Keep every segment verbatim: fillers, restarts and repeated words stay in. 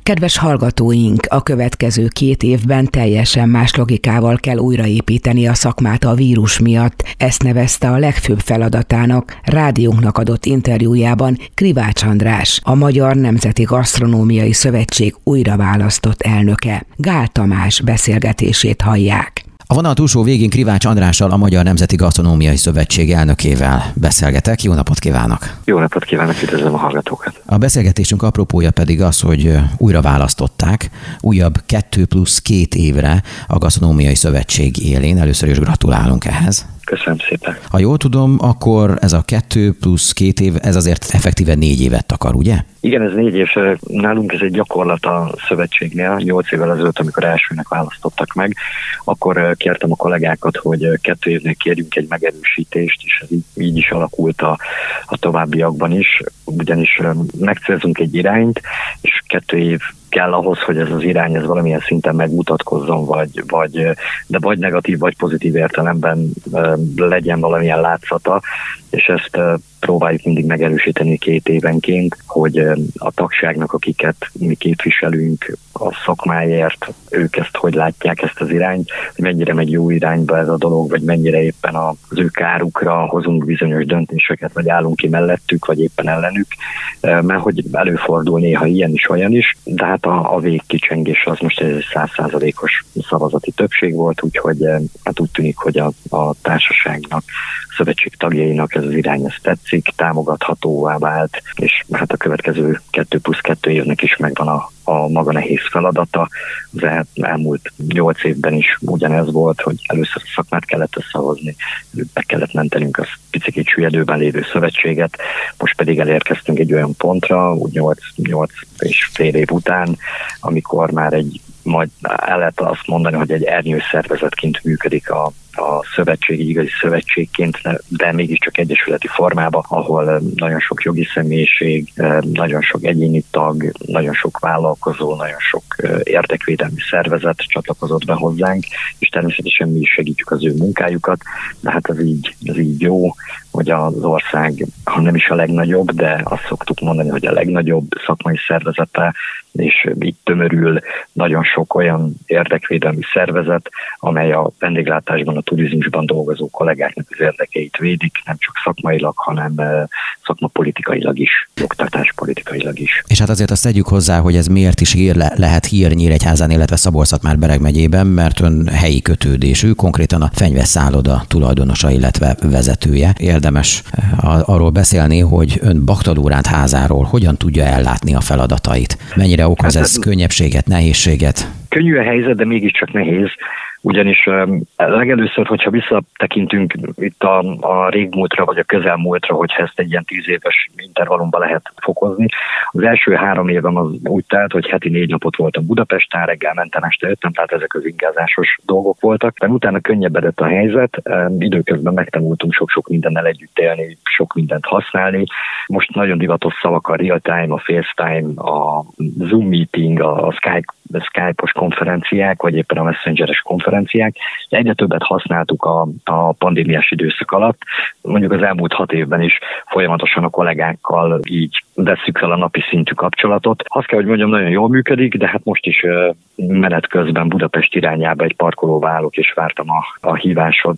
Kedves hallgatóink, a következő két évben teljesen más logikával kell újraépíteni a szakmát a vírus miatt. Ezt nevezte a legfőbb feladatának rádiónknak adott interjújában Krivács András, a Magyar Nemzeti Gasztronómiai Szövetség újraválasztott elnöke. Gál Tamás beszélgetését hallják. A vonal túlsó végén Krivács Andrással, a Magyar Nemzeti Gasztronómiai Szövetség elnökével beszélgetek. Jó napot kívánok! Jó napot kívánok, üdvözlöm a hallgatókat! A beszélgetésünk apropója pedig az, hogy újra választották újabb kettő plusz két évre a Gasztronómiai Szövetség élén. Először is gratulálunk ehhez. Köszönöm szépen. Ha jól tudom, akkor ez a kettő plusz két év, ez azért effektíven négy évet takar, ugye? Igen, ez négy év. Nálunk ez egy gyakorlat a szövetségnél. Nyolc évvel ezelőtt, amikor elsőnek választottak meg, akkor kértem a kollégákat, hogy kettő évnél kérjünk egy megerősítést, és ez így, így is alakult a, a továbbiakban is. Ugyanis megcélzünk egy irányt, és kettő év kell ahhoz, hogy ez az irány ez valamilyen szinten megmutatkozzon, vagy, vagy, de vagy negatív, vagy pozitív értelemben legyen valamilyen látszata, és ezt próbáljuk mindig megerősíteni két évenként, hogy a tagságnak, akiket mi képviselünk a szakmáért, ők ezt hogy látják, ezt az irányt, hogy mennyire megy jó irányba ez a dolog, vagy mennyire éppen az ő kárukra hozunk bizonyos döntéseket, vagy állunk ki mellettük, vagy éppen ellenük, mert hogy előfordul néha ilyen is, olyan is, de hát a, a végkicsengés az most egy száz százalékos szavazati többség volt, úgyhogy hát úgy tűnik, hogy a, a társaságnak, a szövetség tagjainak ez az irány ezt tetszik, támogathatóvá vált, és hát a következő kettő plusz kettő évnek is megvan a, a maga nehéz feladata. Az el, elmúlt nyolc évben is ugyanez volt, hogy először a szakmát kellett összehozni, be kellett mentenünk a picikét süllyedőben lévő szövetséget, most pedig elérkeztünk egy olyan pontra, úgy nyolc és fél év után, amikor már egy majd el lehet azt mondani, hogy egy ernyőszervezetként működik a, a szövetség, egy igazi szövetségként, de mégiscsak egyesületi formában, ahol nagyon sok jogi személyiség, nagyon sok egyéni tag, nagyon sok vállalkozó, nagyon sok érdekvédelmi szervezet csatlakozott be hozzánk, és természetesen mi is segítjük az ő munkájukat, de hát ez így, ez így jó, hogy az ország, ha nem is a legnagyobb, de azt szoktuk mondani, hogy a legnagyobb szakmai szervezete, és itt tömörül nagyon sok olyan érdekvédelmi szervezet, amely a vendéglátásban, a turizmusban dolgozó kollégáknak az érdekeit védik, nem csak szakmailag, hanem szakmapolitikailag is, oktatáspolitikailag is. És hát azért azt tegyük hozzá, hogy ez miért is hír le, lehet hír Nyíregyházán, illetve Szabolcs-Szatmár-Bereg megyében, mert ön helyi kötődésű, konkrétan a Fenyves szálloda tulajdonosa, illetve vezetője. Érdemes arról beszélni, hogy ön Baktadóránt házáról hogyan tudja ellátni a feladatait. Mennyire okoz ez könnyebbséget, nehézséget? Könnyű a helyzet, de mégiscsak nehéz. Ugyanis legelőször, hogyha visszatekintünk itt a, a régmúltra, vagy a közelmúltra, hogyha ezt egy ilyen tíz éves intervallumban lehet fokozni. Az első három évem az úgy telt, hogy heti négy napot voltam Budapesten, reggel mentem, este jöttem, tehát ezek az ingázásos dolgok voltak. De utána könnyebbedett a helyzet, időközben megtanultunk sok-sok mindennel együtt élni, sok mindent használni. Most nagyon divatos szavak a real-time, a FaceTime, a Zoom meeting, a Skype, a Skype-os konferenciák, vagy éppen a Messengeres konferenciák. Egyre többet használtuk a, a pandémiás időszak alatt. Mondjuk az elmúlt hat évben is folyamatosan a kollégákkal így vesszük fel a napi szintű kapcsolatot. Azt kell, hogy mondjam, nagyon jól működik, de hát most is menet közben Budapest irányába egy parkolóba állok, és vártam a, a hívásod,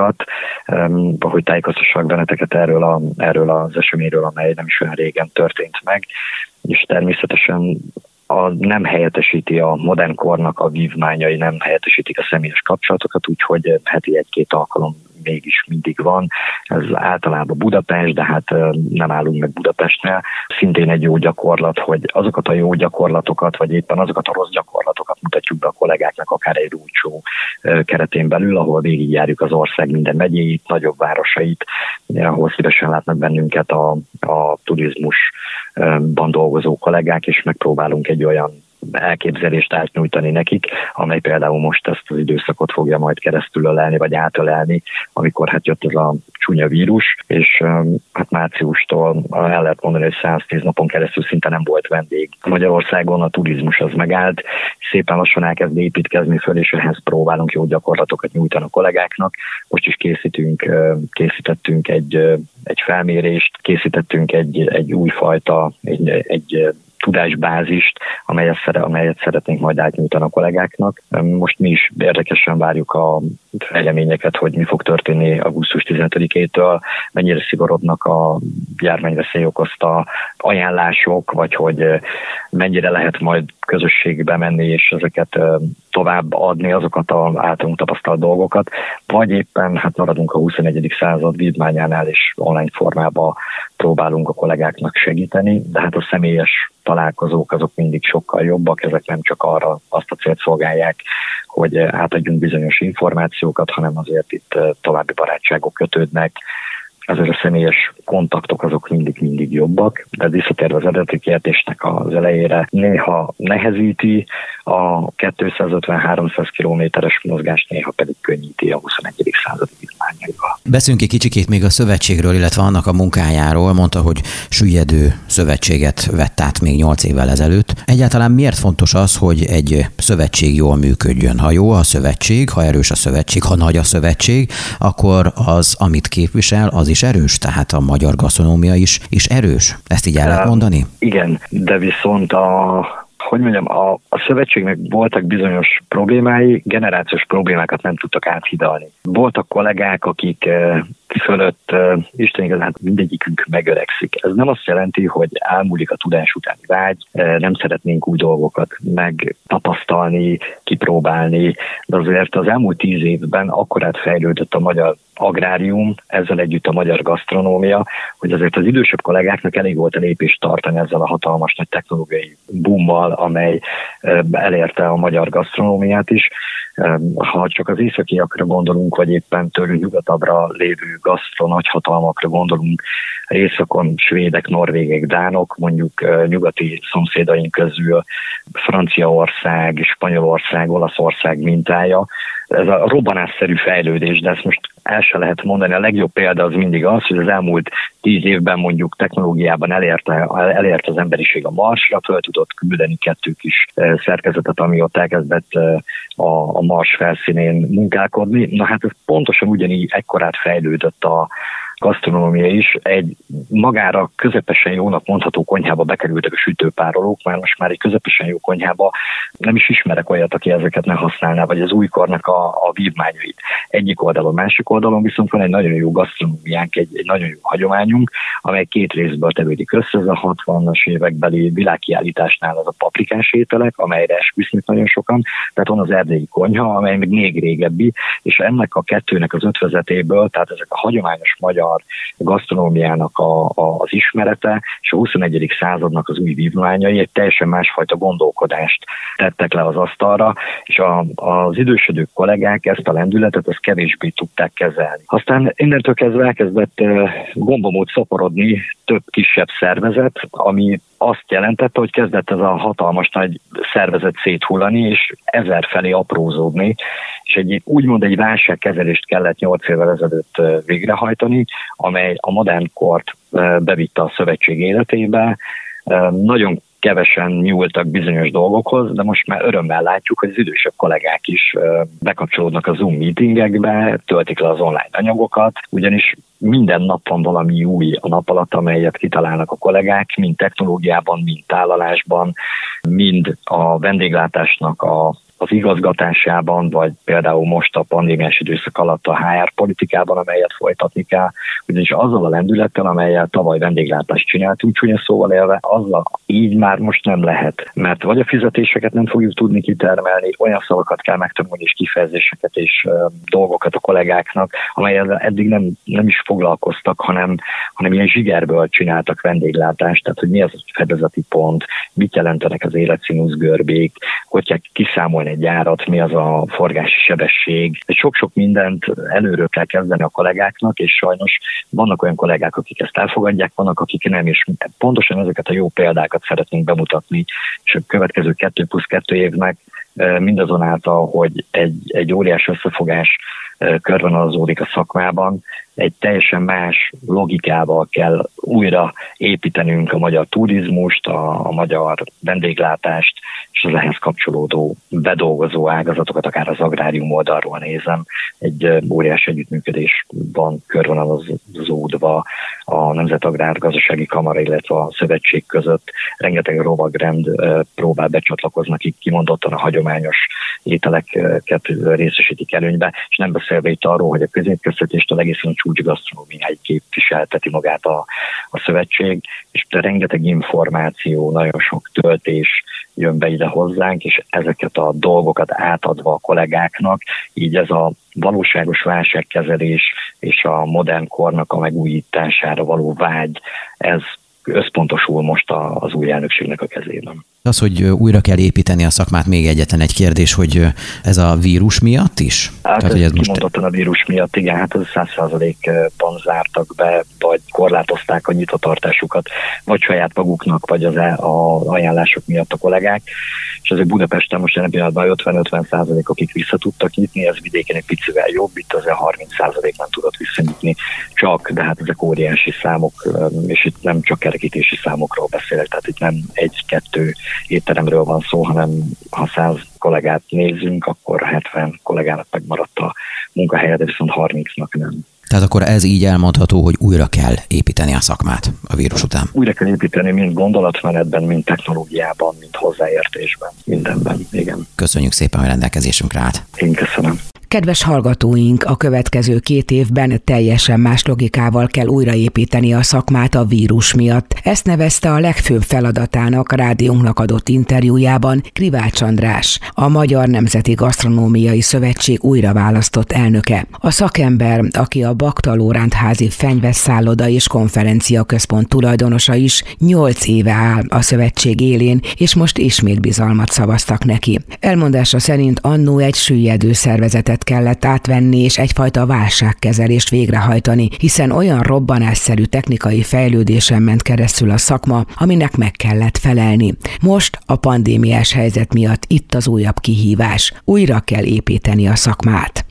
hogy tájékoztassak benneteket erről, a, erről az eseményről, amely nem is olyan régen történt meg, és természetesen a, nem helyettesíti a modern kornak a vívmányai, nem helyettesítik a személyes kapcsolatokat, úgyhogy heti egy-két alkalom mégis mindig van. Ez általában Budapest, de hát nem állunk meg Budapestnél. Szintén egy jó gyakorlat, hogy azokat a jó gyakorlatokat, vagy éppen azokat a rossz gyakorlatokat mutatjuk be a kollégáknak, akár egy roadshow keretén belül, ahol végigjárjuk az ország minden megyéit, nagyobb városait, ahol szívesen látnak bennünket a, a turizmusban dolgozó kollégák, és megpróbálunk egy olyan elképzelést átnyújtani nekik, amely például most ezt az időszakot fogja majd keresztül ölelni, vagy átölelni, amikor hát jött ez a csúnya vírus, és hát márciustól el lehet mondani, hogy száztíz napon keresztül szinte nem volt vendég. Magyarországon a turizmus az megállt, szépen lassan elkezd építkezni föl, és ehhez próbálunk jó gyakorlatokat nyújtani a kollégáknak. Most is készítünk, készítettünk egy, egy felmérést, készítettünk egy, egy újfajta, egy, egy tudásbázist, amelyet, szere, amelyet szeretnénk majd átnyújtani a kollégáknak. Most mi is érdekesen várjuk a fejleményeket, hogy mi fog történni augusztus tizenötödikétől, mennyire szigorodnak a járványveszély okozta ajánlások, vagy hogy mennyire lehet majd közösségbe menni, és ezeket tovább adni, azokat az általunk tapasztalt dolgokat, vagy éppen hát maradunk a huszonegyedik század vívmányánál, és online formában próbálunk a kollégáknak segíteni, de hát a személyes találkozók azok mindig sokkal jobbak, ezek nem csak arra azt a célt szolgálják, hogy átadjunk bizonyos információkat, hanem azért itt további barátságok kötődnek, azért a személyes kontaktok azok mindig-mindig jobbak, de visszatérve az eredeti kérdésnek az elejére, néha nehezíti a kétszázötven-háromszáz kilométeres mozgást, néha pedig könnyíti a huszonegyedik századi vívmányaival. Beszéljünk egy kicsikét még a szövetségről, illetve annak a munkájáról. Mondta, hogy süllyedő szövetséget vett át még nyolc évvel ezelőtt. Egyáltalán miért fontos az, hogy egy szövetség jól működjön? Ha jó a szövetség, ha erős a szövetség, ha nagy a szövetség, akkor az, amit képvisel, az is erős, tehát a magyar gasztronómia is, is erős. Ezt így el lehet mondani? Igen, de viszont a hogy mondjam, a, a szövetségnek voltak bizonyos problémái, generációs problémákat nem tudtak áthidalni. Voltak kollégák, akik e, fölött e, Isten igazán mindegyikünk megöregszik. Ez nem azt jelenti, hogy elmúlik a tudás utáni vágy, e, nem szeretnénk új dolgokat megtapasztalni, kipróbálni, de azért az elmúlt tíz évben akkorát fejlődött a magyar agrárium, ezzel együtt a magyar gasztronómia, hogy azért az idősebb kollégáknak elég volt a lépést tartani ezzel a hatalmas nagy technológiai boommal, amely elérte a magyar gasztronómiát is. Ha csak az északiakra gondolunk, vagy éppen tőlünk nyugatabbra lévő gasztro nagyhatalmakra gondolunk, északon svédek, norvégek, dánok, mondjuk nyugati szomszédaink közül Franciaország, Spanyolország, Olaszország mintája. Ez a robbanásszerű fejlődés, de ezt most el se lehet mondani. A legjobb példa az mindig az, hogy az elmúlt tíz évben mondjuk technológiában elérte, elérte az emberiség a Marsra, föl tudott küldeni kettő kis szerkezetet, ami ott elkezdett a, a Mars felszínén munkálkodni. Na hát ez pontosan ugyanígy ekkorát fejlődött a gasztronómia is. Egy magára közepesen jónak mondható konyhába bekerültek a sütőpárolók, már most már egy közepesen jó konyhába nem is ismerek olyat, aki ezeket ne használná, vagy az újkornak a, a vívmányait. Egyik oldalon, másik oldalon viszont van egy nagyon jó gasztronómiánk, egy, egy nagyon jó hagyományunk, amely két részből tevődik össze. Ez a hatvanas évekbeli világkiállításnál az a paprikás ételek, amelyre esküsznek nagyon sokan, tehát van az erdélyi konyha, amely még, még régebbi, és ennek a kettőnek az ötvözetéből, tehát ezek a hagyományos magyar gasztronómiának a, a, az ismerete, és a huszonegyedik századnak az új vívmányai egy teljesen másfajta gondolkodást tettek le az asztalra, és a, az idősödő kollégák ezt a lendületet, ezt kevésbé tudták kezelni. Aztán innentől kezdve elkezdett gombamód szaporodni több kisebb szervezet, ami azt jelentette, hogy kezdett ez a hatalmas nagy szervezet széthullani, és ezer felé aprózódni, és egy, úgymond egy válságkezelést kellett nyolc évvel ezelőtt végrehajtani, amely a modern kort bevitte a szövetség életébe. Nagyon kevesen nyúltak bizonyos dolgokhoz, de most már örömmel látjuk, hogy az idősebb kollégák is bekapcsolódnak a Zoom meetingekbe, töltik le az online anyagokat, ugyanis minden nap van valami új a nap alatt, amelyet kitalálnak a kollégák, mind technológiában, mind tálalásban, mind a vendéglátásnak a az igazgatásában, vagy például most a pandémiás időszak alatt a há er politikában, amelyet folytatni kell, ugyanis azzal a lendülettel, amelyel tavaly vendéglátást csináltunk, csúnya szóval élve, azzal így már most nem lehet. Mert vagy a fizetéseket nem fogjuk tudni kitermelni, olyan szavakat kell megtanulni, és kifejezéseket és uh, dolgokat a kollégáknak, amelyel eddig nem, nem is foglalkoztak, hanem, hanem ilyen zsigerből csináltak vendéglátást, tehát hogy mi az a fedezeti pont, mit jelentenek az életszínusz görbék, hogy kell kiszámolni egy gyárat, mi az a forgási sebesség. Sok-sok mindent előről kell kezdeni a kollégáknak, és sajnos vannak olyan kollégák, akik ezt elfogadják, vannak, akik nem, és pontosan ezeket a jó példákat szeretnénk bemutatni, és a következő kettő plusz kettő évnek mindazonáltal, hogy egy, egy óriás összefogás körvonalazódik a szakmában, egy teljesen más logikával kell újra építenünk a magyar turizmust, a, a magyar vendéglátást, és az ehhez kapcsolódó bedolgozó ágazatokat, akár az agrárium oldalról nézem, egy óriási együttműködés van körvonalazódva a Nemzet Agrárgazdasági Kamara, illetve a szövetség között. Rengeteg rovagrend próbál becsatlakozni, akik kimondottan a hagyományos ételeket részesítik előnybe, és nem beszélve itt arról, hogy a középközvetéstől egészen a csúcsgasztronómiáig képviselteti magát a, a szövetség, és rengeteg információ, nagyon sok töltés jön be ide hozzánk, és ezeket a dolgokat átadva a kollégáknak, így ez a valóságos válságkezelés és a modern kornak a megújítására való vágy, ez összpontosul most az új elnökségnek a kezében. Az, hogy újra kell építeni a szakmát, még egyetlen egy kérdés, hogy ez a vírus miatt is? Hát Tehát, ez, ez kimondottan most... a vírus miatt, igen, hát ez száz százalékban zártak be, vagy korlátozták a nyitvatartásukat, vagy saját maguknak, vagy az a ajánlások miatt a kollégák, és ezek Budapesten most jelen pillanatban ötven-ötven százalék, akik vissza tudtak nyitni, ez vidéken egy picivel jobb, itt azért harminc százalék nem tudott visszanyitni csak, de hát ezek óriási számok, és itt nem csak kerekítési számokról beszélek, tehát itt nem egy-kettő étteremről van szó, hanem ha száz kollégát nézzünk, akkor hetven kollégának megmaradt a munkahelye, de viszont harmincnak nem. Tehát akkor ez így elmondható, hogy újra kell építeni a szakmát a vírus után? Újra kell építeni mind gondolatmenetben, mind technológiában, mind hozzáértésben, mindenben, igen. Köszönjük szépen, hogy rendelkezésünkre állt. Én köszönöm. Kedves hallgatóink, a következő két évben teljesen más logikával kell újraépíteni a szakmát a vírus miatt. Ezt nevezte a legfőbb feladatának rádiónknak adott interjújában Krivács András, a Magyar Nemzeti Gasztronómiai Szövetség újra választott elnöke. A szakember, aki a Bakta Lóránt házi fenyvesszálloda és konferencia központ tulajdonosa is, nyolc éve áll a szövetség élén, és most ismét bizalmat szavaztak neki. Elmondása szerint annó egy süllyedő szervezetet kellett átvenni és egyfajta válságkezelést végrehajtani, hiszen olyan robbanásszerű technikai fejlődésen ment keresztül a szakma, aminek meg kellett felelni. Most a pandémiás helyzet miatt itt az újabb kihívás. Újra kell építeni a szakmát.